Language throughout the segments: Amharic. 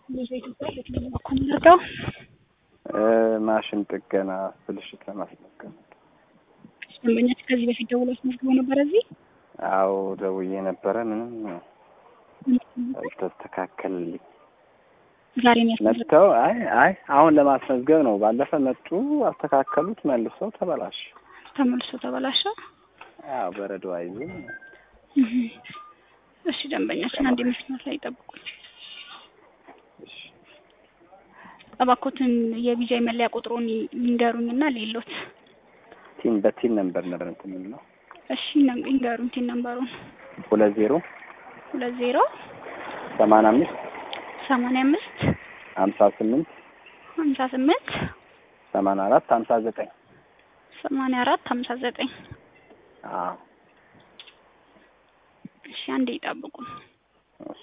ለኢትዮጵያ ለኮምፒውተር ማሽን ጥገና ብልሽት ለማስመዝገብ ደንበኛች ከዚህ በፊት ደውለው አስመዝግበው ነበር እዚህ? አዎ ደውዬ ነበረ። ምንም አልተስተካከልልኝ። ዛሬ ነው መጥተው አይ አሁን ለማስመዝገብ ነው። ባለፈ መጡ አስተካከሉት፣ መልሰው ተበላሸ። አዎ በረዶ አይዙም። እሺ ደንበኛችን አንድ መስመር ላይ ይጠብቁኝ። እሺ እባክዎትን የቪዛይ መለያ ቁጥሩን ይንገሩኝና ሌሎት በቲን ነበር እንትን ነው። እሺ ይንገሩኝ ቲን ነምበሩን 20 85 58 84 59 አዎ እሺ አንዴ ይጠብቁ። እሺ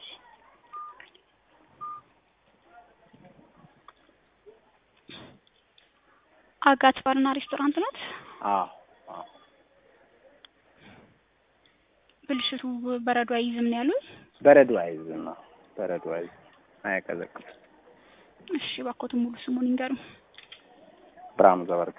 አጋት ባርና ሬስቶራንት ነው? አዎ ብልሽቱ በረዶ አይዝም ነው ያሉኝ? በረዶ አይዝም አያቀዘቅዝም። እሺ እባክዎትን ሙሉ ስሙን ይንገሩኝ። ብርሃኑ ዘወርቅ።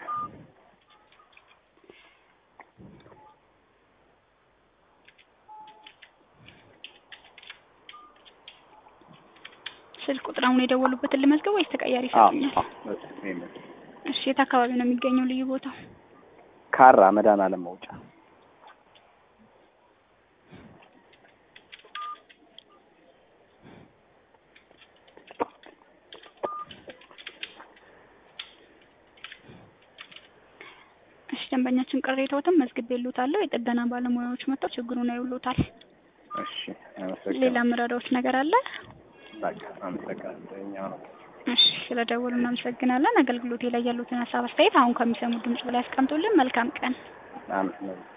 ስልክ ቁጥራውን የደወሉበትን ልመዝገብ ወይስ ተቀያሪ ይሰጡኛል? እሺ የት አካባቢ ነው የሚገኘው ልዩ ቦታው? ካራ መድኃኒዓለም መውጫ። እሺ ደንበኛችን ቅሬታዎትን መዝግቤልዎታለሁ። የጥገና ባለሙያዎች መጥተው ችግሩን ያዩልዎታል። እሺ አመሰግናለሁ። ሌላ ምረዳዎት ነገር አለ? በቃ አመሰግናለሁ። እሺ ስለደወሉ እናመሰግናለን። አገልግሎቴ ላይ ያሉትን ሀሳብ አስተያየት አሁን ከሚሰሙት ድምጽ ላይ አስቀምጡልን። መልካም ቀን። አሜን።